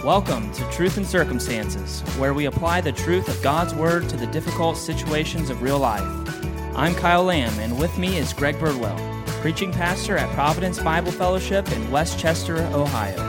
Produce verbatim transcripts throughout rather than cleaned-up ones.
Welcome to Truth and Circumstances, where we apply the truth of God's Word to the difficult situations of real life. I'm Kyle Lamb, and with me is Greg Birdwell, preaching pastor at Providence Bible Fellowship in Westchester, Ohio.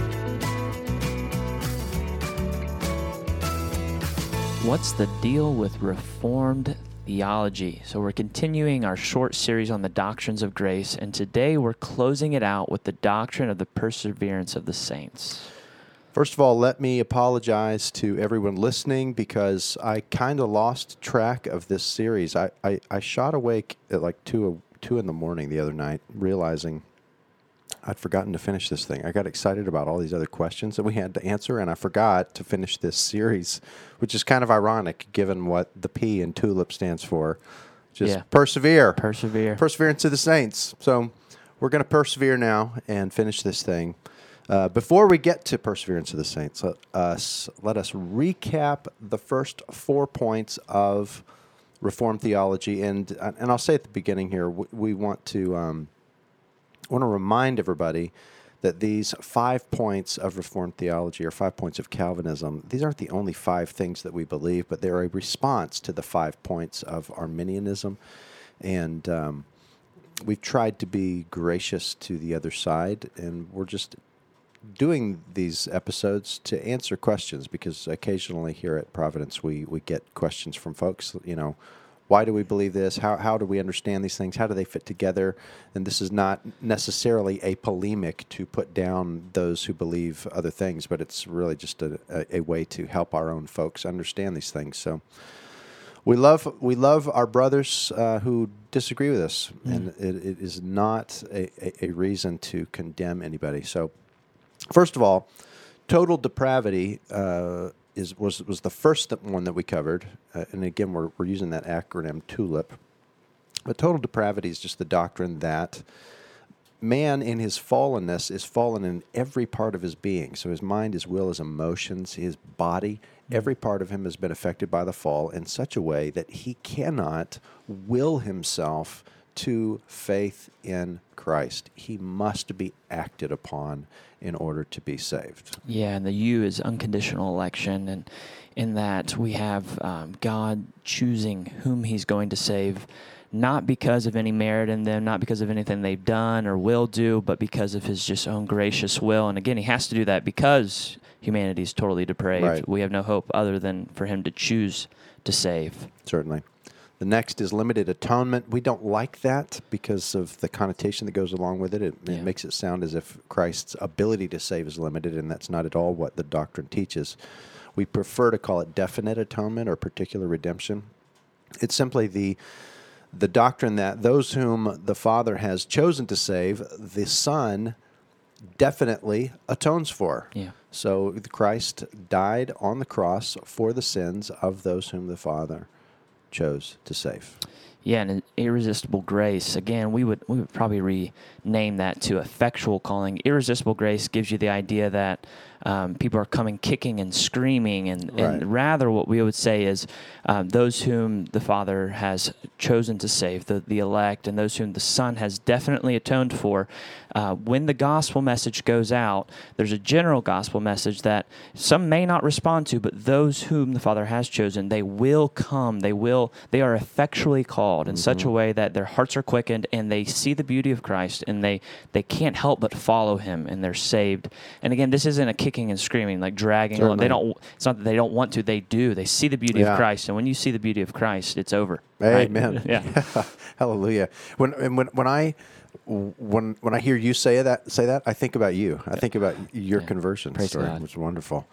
What's the deal with Reformed theology? So we're continuing our short series on the doctrines of grace, and today we're closing it out with the doctrine of the perseverance of the saints. First of all, let me apologize to everyone listening because I kind of lost track of this series. I, I, I shot awake at like two, two in the morning the other night, realizing I'd forgotten to finish this thing. I got excited about all these other questions that we had to answer, and I forgot to finish this series, which is kind of ironic given what the P in TULIP stands for. Just Yeah. persevere. Persevere. Perseverance of the saints. So we're going to persevere now and finish this thing. Uh, before we get to perseverance of the saints, let us, let us recap the first four points of Reformed theology. And and I'll say at the beginning here, we, we want to um, want to remind everybody that these five points of Reformed theology, or five points of Calvinism, these aren't the only five things that we believe, but they're a response to the five points of Arminianism. And um, we've tried to be gracious to the other side, and we're just doing these episodes to answer questions, because occasionally here at Providence we, we get questions from folks, you know, why do we believe this? How how do we understand these things? How do they fit together? And this is not necessarily a polemic to put down those who believe other things, but it's really just a, a, a way to help our own folks understand these things. So we love we love our brothers uh, who disagree with us, mm. and it, it is not a, a, a reason to condemn anybody. So first of all, total depravity uh, is was was the first one that we covered, uh, and again we're we're using that acronym TULIP. But total depravity is just the doctrine that man in his fallenness is fallen in every part of his being. So his mind, his will, his emotions, his body, every part of him has been affected by the fall in such a way that he cannot will himself to faith in Christ. He must be acted upon in order to be saved. Yeah, and the U is unconditional election, and in that we have um, God choosing whom He's going to save, not because of any merit in them, not because of anything they've done or will do, but because of His just own gracious will. And again, He has to do that because humanity is totally depraved. Right. We have no hope other than for Him to choose to save. Certainly. The next is limited atonement. We don't like that because of the connotation that goes along with it. It, Yeah. it makes it sound as if Christ's ability to save is limited, and that's not at all what the doctrine teaches. We prefer to call it definite atonement or particular redemption. It's simply the the doctrine that those whom the Father has chosen to save, the Son definitely atones for. Yeah. So Christ died on the cross for the sins of those whom the Father chose to save. Yeah, and an irresistible grace. Again, we would we would probably rename that to effectual calling. Irresistible grace gives you the idea that um, people are coming kicking and screaming, and, Right. and rather what we would say is um, those whom the Father has chosen to save, the, the elect, and those whom the Son has definitely atoned for. Uh, when the gospel message goes out, there's a general gospel message that some may not respond to, but those whom the Father has chosen, they will come. They will. They are effectually called in mm-hmm. such a way that their hearts are quickened and they see the beauty of Christ, and they, they can't help but follow Him, and they're saved. And again, this isn't a kicking and screaming, like dragging along. They don't. It's not that they don't want to. They do. They see the beauty Yeah. of Christ, and when you see the beauty of Christ, it's over. Amen. Right? Yeah. Hallelujah. When and when when I when when I hear you say that say that, I think about you. I think about your Yeah. conversion Praise story, God. which is wonderful.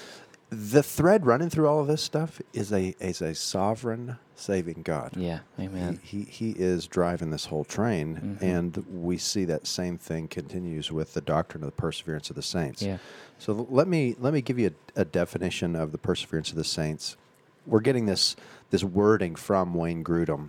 The thread running through all of this stuff is a is a sovereign, saving God. Yeah. Amen. He, he he is driving this whole train, Mm-hmm. and we see that same thing continues with the doctrine of the perseverance of the saints. Yeah. So let me let me give you a, a definition of the perseverance of the saints. We're getting this this wording from Wayne Grudem,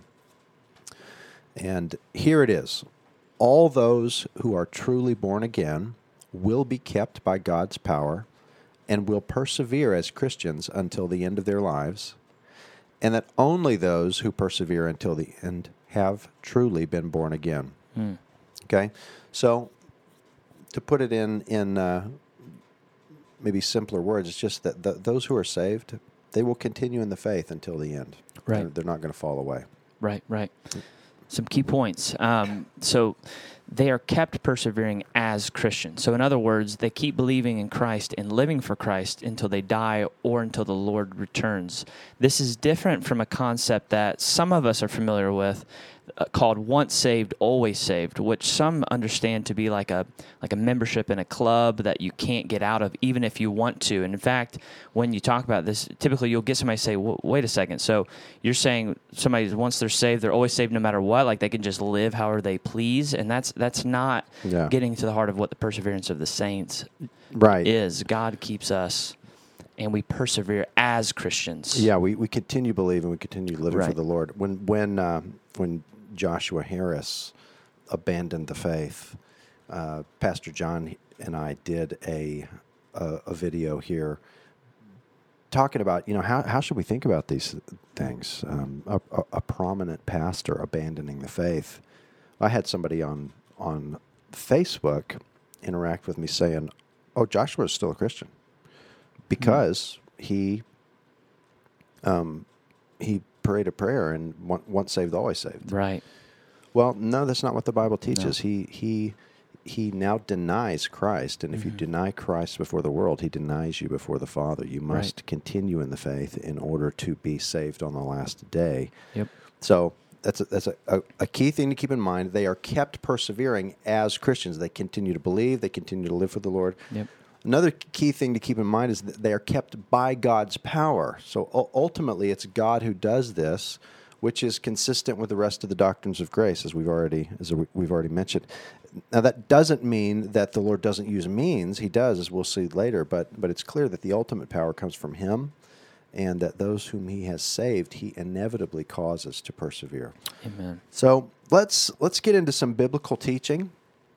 and here it is: all those who are truly born again will be kept by God's power and will persevere as Christians until the end of their lives, and that only those who persevere until the end have truly been born again. Hmm. Okay? So, to put it in, in uh, maybe simpler words. It's just that the, those who are saved, they will continue in the faith until the end. Right. They're, they're not going to fall away. Right, right. Some key points. Um, so they are kept persevering as Christians. So in other words, they keep believing in Christ and living for Christ until they die or until the Lord returns. This is different from a concept that some of us are familiar with, uh, called once saved, always saved, which some understand to be like a like a membership in a club that you can't get out of even if you want to. And in fact, when you talk about this, typically you'll get somebody say, wait a second, so you're saying somebody, once they're saved, they're always saved no matter what, like they can just live however they please, and that's that's not Yeah. getting to the heart of what the perseverance of the saints Right. is. God keeps us, and we persevere as Christians. Yeah, we, we continue believing, we continue living for Right. the Lord. When when um, when Joshua Harris abandoned the faith, uh, Pastor John and I did a, a a video here talking about, you know, how how should we think about these things? Um, a, a, a prominent pastor abandoning the faith. I had somebody on on Facebook interact with me saying, "Oh, Joshua is still a Christian because mm. he." Um, he prayed a prayer and one- once saved, always saved. Right. Well, no, that's not what the Bible teaches. No. He he he now denies Christ, and if mm-hmm. you deny Christ before the world, he denies you before the Father. You must right. continue in the faith in order to be saved on the last day. Yep. So that's a, that's a, a, a key thing to keep in mind. They are kept persevering as Christians. They continue to believe. They continue to live for the Lord. Yep. Another key thing to keep in mind is that they are kept by God's power. So u- ultimately, it's God who does this, which is consistent with the rest of the doctrines of grace, as we've already as we've already mentioned. Now, that doesn't mean that the Lord doesn't use means. He does, as we'll see later. But but it's clear that the ultimate power comes from Him, and that those whom He has saved, He inevitably causes to persevere. Amen. So let's let's get into some biblical teaching.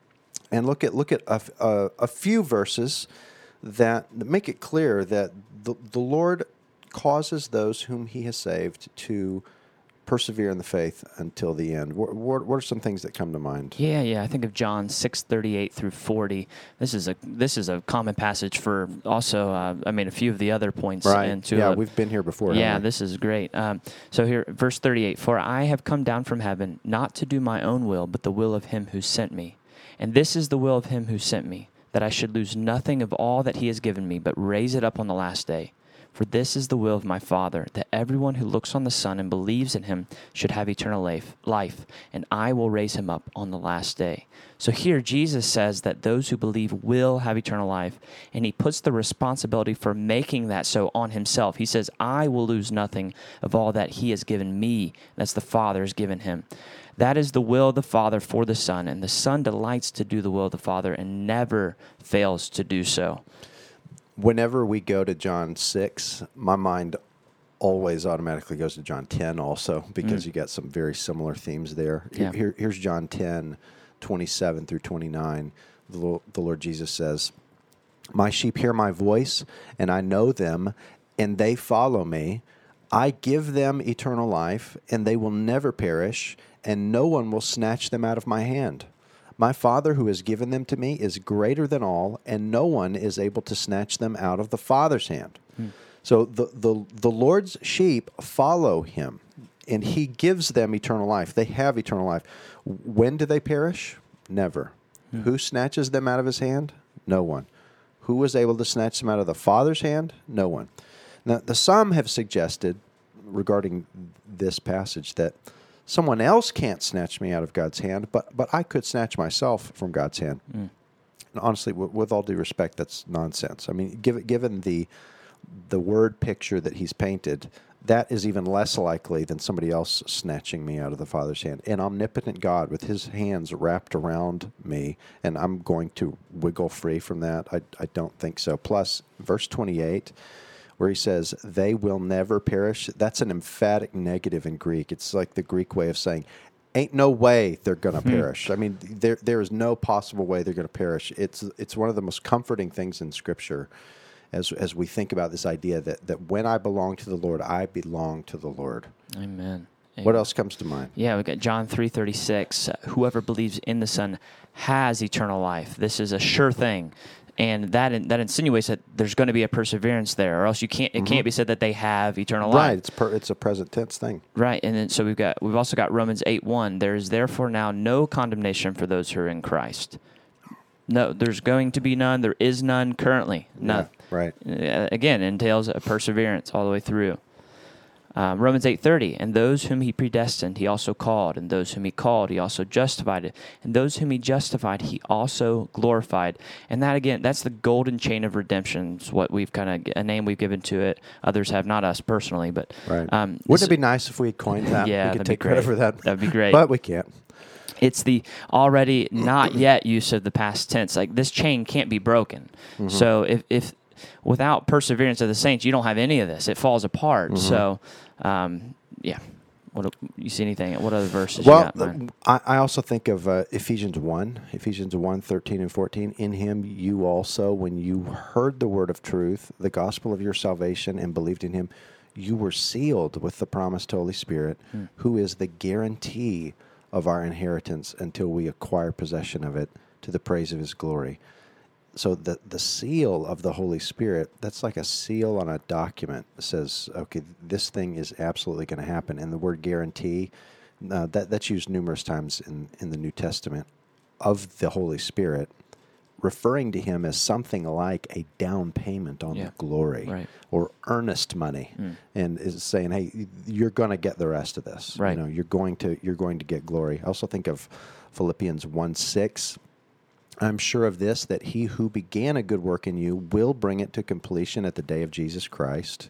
And look at look at a, a, a few verses that make it clear that the, the Lord causes those whom He has saved to persevere in the faith until the end. What, what, what are some things that come to mind? Yeah, yeah. I think of John six thirty-eight through forty. This is a this is a common passage for also. Uh, I mean, a few of the other points. Right. Into yeah, a, we've been here before. Yeah, haven't we? this is great. Um, so here, verse thirty-eight. For I have come down from heaven not to do my own will, but the will of Him who sent me. And this is the will of Him who sent me, that I should lose nothing of all that He has given me, but raise it up on the last day. For this is the will of my Father, that everyone who looks on the Son and believes in Him should have eternal life, life, and I will raise him up on the last day. So here Jesus says that those who believe will have eternal life, and He puts the responsibility for making that so on Himself. He says, I will lose nothing of all that He has given me, that's the Father has given Him. That is the will of the Father for the Son, and the Son delights to do the will of the Father and never fails to do so. Whenever we go to John six, my mind always automatically goes to John ten also, because mm. you got some very similar themes there. Yeah. Here, here's John ten, twenty-seven through twenty-nine. The Lord, the Lord Jesus says, my sheep hear my voice, and I know them, and they follow me. I give them eternal life, and they will never perish, and no one will snatch them out of my hand. My Father who has given them to me is greater than all, and no one is able to snatch them out of the Father's hand. Hmm. So the, the, the Lord's sheep follow Him, and He gives them eternal life. They have eternal life. When do they perish? Never. Hmm. Who snatches them out of His hand? No one. Who was able to snatch them out of the Father's hand? No one. Now, the some have suggested regarding this passage that someone else can't snatch me out of God's hand, but but I could snatch myself from God's hand. Mm. And honestly, w- with all due respect, that's nonsense. I mean, given given the the word picture that He's painted, that is even less likely than somebody else snatching me out of the Father's hand. An omnipotent God with His hands wrapped around me, and I'm going to wiggle free from that? I, I don't think so. Plus, verse twenty-eight, where He says, they will never perish, that's an emphatic negative in Greek. It's like the Greek way of saying, ain't no way they're going to hmm. perish. I mean, there there is no possible way they're going to perish. It's it's one of the most comforting things in Scripture as as we think about this idea that, that when I belong to the Lord, I belong to the Lord. Amen. Amen. What else comes to mind? Yeah, we got John three thirty-six. Whoever believes in the Son has eternal life. This is a sure thing. And that that insinuates that there's going to be a perseverance there, or else you can't. It mm-hmm. can't be said that they have eternal life. Right. It's per, it's a present tense thing. Right. And then so we've got we've also got Romans eight one. There is therefore now no condemnation for those who are in Christ. No, there's going to be none. There is none currently. None. Yeah, right. Uh, again, entails a perseverance all the way through. Um, Romans eight thirty, and those whom he predestined, he also called, and those whom he called, he also justified, and those whom he justified, he also glorified. And that, again, that's the golden chain of redemption. It's what we've kind of, a name we've given to it. Others have, not us personally, but... Right. Um, Wouldn't it be nice if we had coined that? Yeah, we could that'd take be great. credit for that. That'd be great. But we can't. It's the already not yet use of the past tense. Like, this chain can't be broken. Mm-hmm. So if, if without perseverance of the saints, you don't have any of this. It falls apart. Mm-hmm. So, um, yeah. What you see anything? What other verses well, you got? I, I also think of uh, Ephesians one, Ephesians one, thirteen and fourteen. In him you also, when you heard the word of truth, the gospel of your salvation, and believed in him, you were sealed with the promised Holy Spirit, hmm. who is the guarantee of our inheritance until we acquire possession of it to the praise of his glory. So the the seal of the Holy Spirit, that's like a seal on a document that says, okay, this thing is absolutely going to happen. And the word guarantee, uh, that that's used numerous times in, in the New Testament of the Holy Spirit, referring to him as something like a down payment on yeah. the glory right. or earnest money, mm. and is saying, hey, you're going to get the rest of this. Right. You know, you're going to you're going to get glory. I also think of Philippians one six. I'm sure of this, that he who began a good work in you will bring it to completion at the day of Jesus Christ.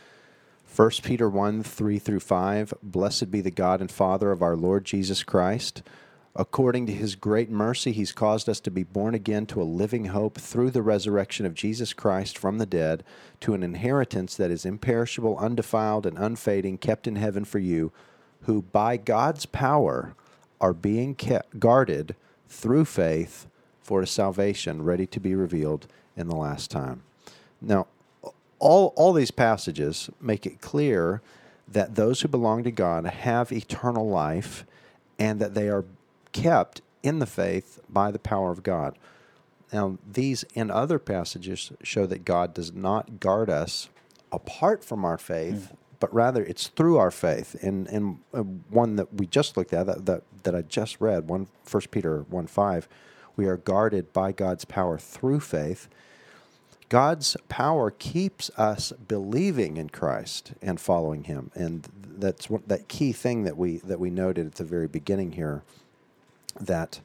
First Peter one, three through five, blessed be the God and Father of our Lord Jesus Christ. According to his great mercy, he's caused us to be born again to a living hope through the resurrection of Jesus Christ from the dead, to an inheritance that is imperishable, undefiled, and unfading, kept in heaven for you, who by God's power are being kept, guarded through faith for a salvation ready to be revealed in the last time. Now, all all these passages make it clear that those who belong to God have eternal life and that they are kept in the faith by the power of God. Now, these and other passages show that God does not guard us apart from our faith, mm. but rather it's through our faith. And and uh, one that we just looked at, that, that, that I just read, one First Peter one five, we are guarded by God's power through faith. God's power keeps us believing in Christ and following him. And that's what, that key thing that we that we noted at the very beginning here, that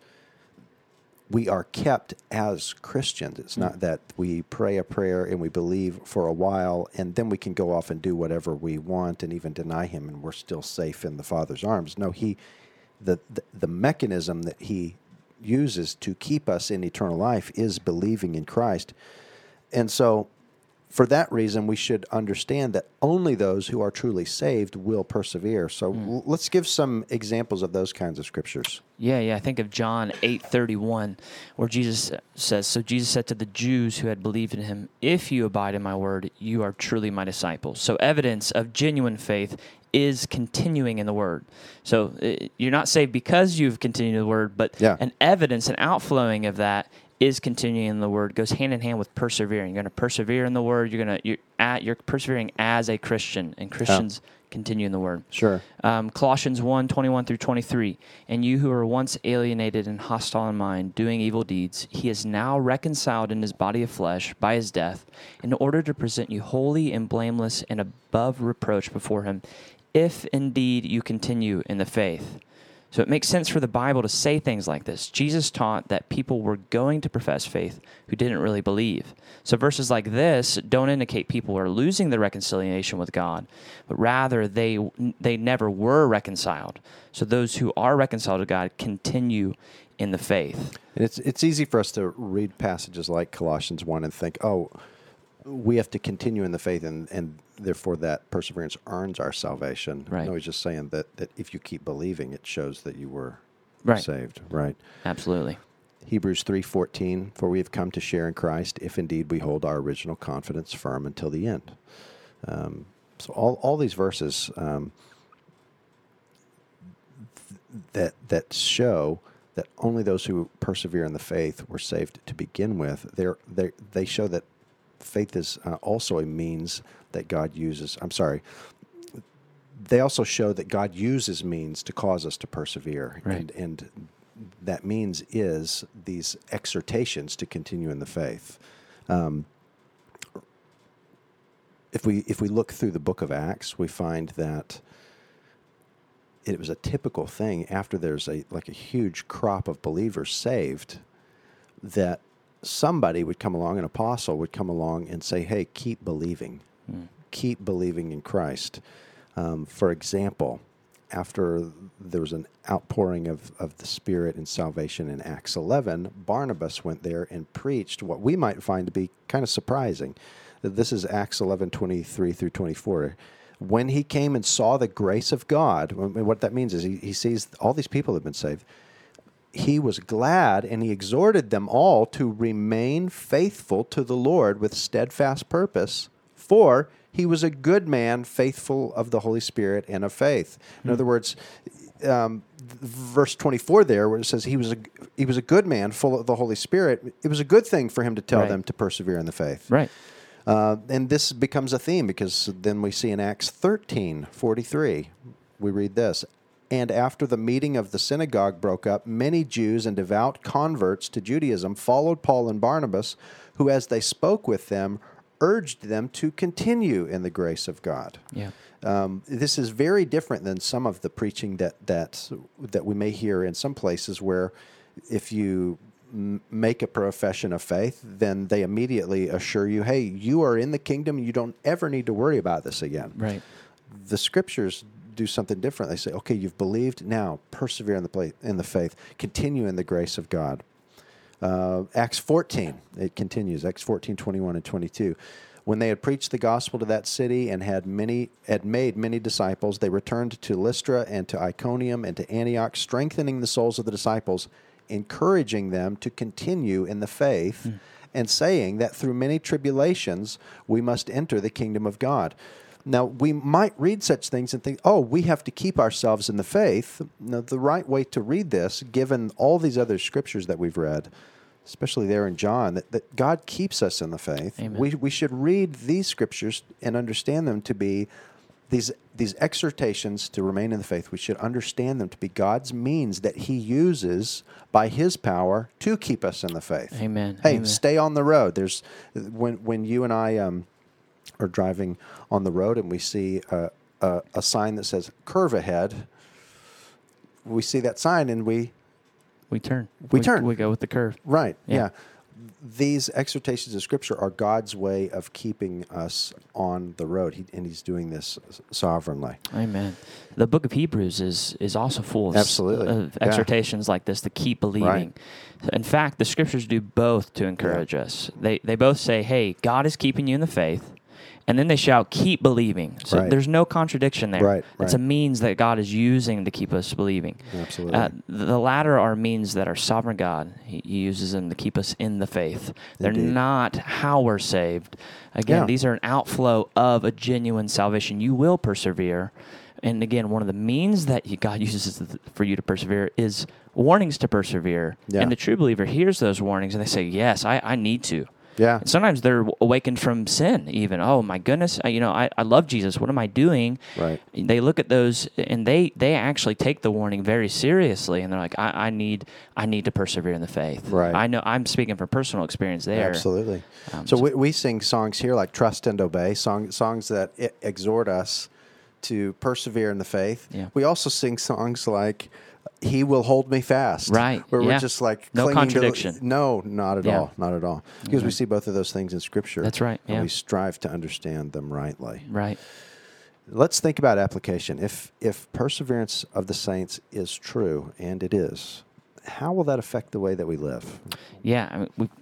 we are kept as Christians. It's not that we pray a prayer and we believe for a while and then we can go off and do whatever we want and even deny him and we're still safe in the Father's arms. No, he the the, the mechanism that he uses to keep us in eternal life is believing in Christ. And so for that reason, we should understand that only those who are truly saved will persevere. So mm. l- let's give some examples of those kinds of scriptures. Yeah, yeah. I think of John eight thirty-one, where Jesus says, so Jesus said to the Jews who had believed in him, if you abide in my word, you are truly my disciples. So evidence of genuine faith is continuing in the word. So uh, you're not saved because you've continued the word, but yeah. an evidence, an outflowing of that is continuing in the word, goes hand in hand with persevering. You're going to persevere in the word. You're going to you're at you're persevering as a Christian, and Christians yeah. continue in the word. Sure. Um, Colossians one, twenty-one through twenty-three. And you who were once alienated and hostile in mind, doing evil deeds, he is now reconciled in his body of flesh by his death, in order to present you holy and blameless and above reproach before him, if indeed you continue in the faith. So it makes sense for the Bible to say things like this. Jesus taught that people were going to profess faith who didn't really believe. So verses like this don't indicate people are losing their reconciliation with God, but rather they they never were reconciled. So those who are reconciled to God continue in the faith. And it's it's easy for us to read passages like Colossians one and think, oh, we have to continue in the faith, and, and therefore that perseverance earns our salvation. Right. No, he's just saying that, that if you keep believing, it shows that you were right. saved. Right. Absolutely. Hebrews three fourteen, for we have come to share in Christ, if indeed we hold our original confidence firm until the end. Um, so all all these verses um, th- that that show that only those who persevere in the faith were saved to begin with. They're, they they show that faith is uh, also a means that God uses. I'm sorry. They also show that God uses means to cause us to persevere. Right. And, and that means is these exhortations to continue in the faith. Um, if we if we look through the book of Acts, we find that it was a typical thing after there's a like a huge crop of believers saved, that somebody would come along, an apostle would come along and say, hey, keep believing. Mm. Keep believing in Christ. Um, for example, after there was an outpouring of, of the Spirit and salvation in Acts eleven, Barnabas went there and preached what we might find to be kind of surprising. This is Acts eleven, twenty-three through twenty-four. When he came and saw the grace of God, what that means is he, he sees all these people have been saved. He was glad, and he exhorted them all to remain faithful to the Lord with steadfast purpose, for he was a good man, faithful of the Holy Spirit and of faith. In mm-hmm. other words, um, verse twenty-four there, where it says he was a he was a good man, full of the Holy Spirit. It was a good thing for him to tell right. them to persevere in the faith. Right. Uh, and this becomes a theme, because then we see in Acts thirteen forty-three, we read this. And after the meeting of the synagogue broke up, many Jews and devout converts to Judaism followed Paul and Barnabas, who, as they spoke with them, urged them to continue in the grace of God. Yeah. Um, this is very different than some of the preaching that that that we may hear in some places, where if you m- make a profession of faith, then they immediately assure you, hey, you are in the kingdom, you don't ever need to worry about this again. Right. The scriptures do something different. They say, okay, you've believed, now persevere in the pla- in the faith, continue in the grace of God. Uh, Acts fourteen, it continues, Acts fourteen, twenty-one and twenty-two. When they had preached the gospel to that city and had many had made many disciples, they returned to Lystra and to Iconium and to Antioch, strengthening the souls of the disciples, encouraging them to continue in the faith, mm. and saying that through many tribulations we must enter the kingdom of God. Now, we might read such things and think, oh, we have to keep ourselves in the faith. Now, the right way to read this, given all these other scriptures that we've read, especially there in John, that, that God keeps us in the faith. Amen. We we should read these scriptures and understand them to be these these exhortations to remain in the faith. We should understand them to be God's means that he uses by his power to keep us in the faith. Amen. Hey, Amen. stay on the road. There's when when you and I um, are driving on the road and we see a, a, a sign that says curve ahead, we see that sign and we We turn. We turn. We go with the curve. Right. Yeah. Yeah. These exhortations of Scripture are God's way of keeping us on the road, he, and he's doing this sovereignly. Amen. The book of Hebrews is is also full of, Absolutely. of Yeah. exhortations like this to keep believing. Right. In fact, the Scriptures do both to encourage Yeah. us. They they both say, hey, God is keeping you in the faith. And then they shout, keep believing. So Right. there's no contradiction there. Right, It's a right. means that God is using to keep us believing. Absolutely. Uh, the latter are means that our sovereign God, he, he uses them to keep us in the faith. They're Indeed. not how we're saved. Again, Yeah. these are an outflow of a genuine salvation. You will persevere. And again, one of the means that you, God uses for you to persevere is warnings to persevere. Yeah. And the true believer hears those warnings and they say, yes, I, I need to. Yeah. And sometimes they're awakened from sin even. Oh, my goodness, I, you know, I, I love Jesus. What am I doing? Right. They look at those and they, they actually take the warning very seriously. And they're like, I, I need I need to persevere in the faith. Right. I know I'm speaking from personal experience there. Absolutely. Um, so so- we, we sing songs here like Trust and Obey, song, songs that e- exhort us to persevere in the faith. Yeah. We also sing songs like He Will Hold Me Fast. Right, Where yeah. we're just like No clinging to the- contradiction. no, not at Yeah. all. Not at all. Because we Okay. see both of those things in Scripture. That's right, And yeah. we strive to understand them rightly. Right. Let's think about application. If if perseverance of the saints is true, and it is, how will that affect the way that we live? Yeah, I mean, we've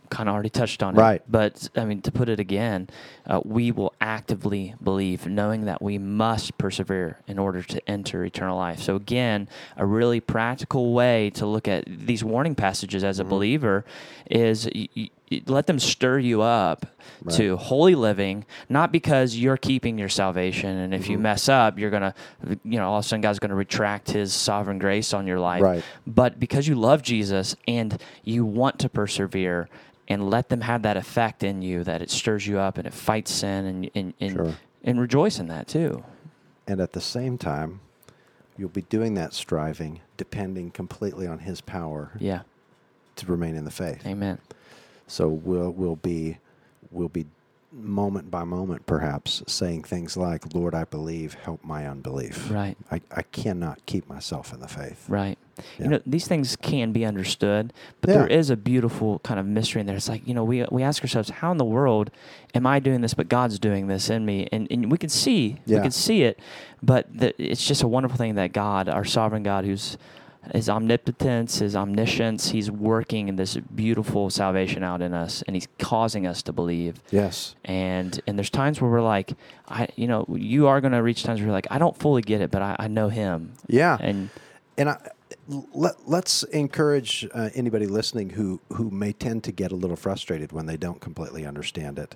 kind of already touched on it. Right. But, I mean, to put it again, uh, we will actively believe, knowing that we must persevere in order to enter eternal life. So, again, a really practical way to look at these warning passages as a mm-hmm. believer is y- y- let them stir you up right. to holy living, not because you're keeping your salvation, and if mm-hmm. you mess up, you're going to, you know, all of a sudden God's going to retract his sovereign grace on your life, right. but because you love Jesus and you want to persevere, and let them have that effect in you that it stirs you up and it fights sin, and and and, sure. and rejoice in that too. And at the same time, you'll be doing that striving, depending completely on his power yeah. to remain in the faith. Amen. So we'll we'll be we'll be moment by moment, perhaps, saying things like, "Lord, I believe, help my unbelief." Right. I, I cannot keep myself in the faith. Right. Yeah. You know, these things can be understood, but yeah. there is a beautiful kind of mystery in there. It's like, you know, we we ask ourselves, how in the world am I doing this, but God's doing this in me? And and we can see, yeah. we can see it, but the, it's just a wonderful thing that God, our sovereign God, who's his omnipotence, his omniscience, he's working in this beautiful salvation out in us, and he's causing us to believe. Yes. And and there's times where we're like, I, you know, you are going to reach times where you're like, I don't fully get it, but I, I know him. Yeah. And and I, let, let's encourage uh, anybody listening who, who may tend to get a little frustrated when they don't completely understand it.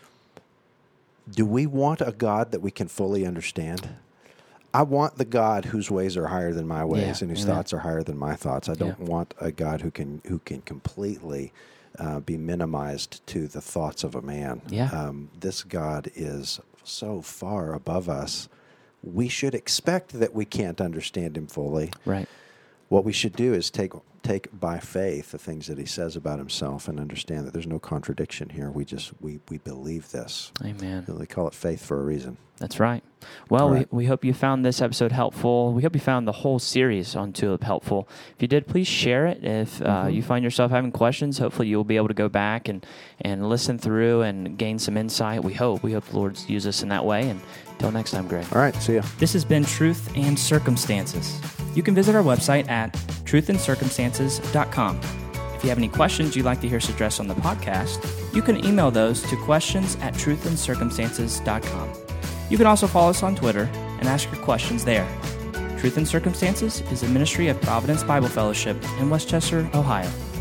Do we want a God that we can fully understand? I want the God whose ways are higher than my ways yeah, and whose amen. thoughts are higher than my thoughts. I don't yeah. want a God who can who can completely uh, be minimized to the thoughts of a man. Yeah. Um, this God is so far above us. We should expect that we can't understand him fully. Right. What we should do is take take by faith the things that he says about himself and understand that there's no contradiction here. We just we we believe this. Amen. They call it faith for a reason. That's right. Well, right. we, we hope you found this episode helpful. We hope you found the whole series on Tulip helpful. If you did, please share it. If uh, mm-hmm. you find yourself having questions, hopefully you'll be able to go back and, and listen through and gain some insight. We hope. We hope the Lord's use us in that way. And until next time, Greg. All right. See ya. This has been Truth and Circumstances. You can visit our website at truth and circumstances dot com. If you have any questions you'd like to hear us address on the podcast, you can email those to questions at truth and circumstances dot com. You can also follow us on Twitter and ask your questions there. Truth and Circumstances is a ministry of Providence Bible Fellowship in Westchester, Ohio.